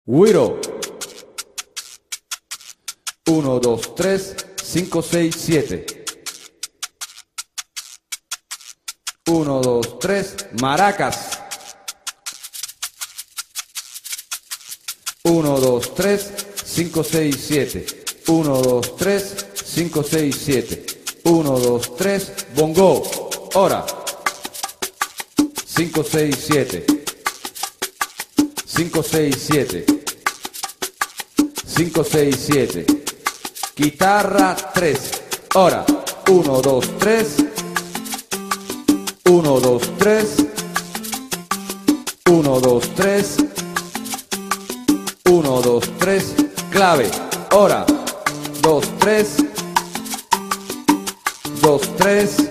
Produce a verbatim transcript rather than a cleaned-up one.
Güiro. Uno, dos, tres, cinco, seis, siete. Uno, dos, tres, maracas. Uno, dos, tres, cinco, seis, siete. Uno, dos, tres, cinco, seis, siete. Uno, dos, tres, bongo. Ahora. Cinco, seis, siete. Cinco, seis, siete. Cinco, seis, siete. Guitarra tres. Ahora. Uno, dos, tres. Uno, dos, tres. Uno, dos, tres. Uno, dos, tres. Clave. Ahora. Dos, tres. Dos, tres.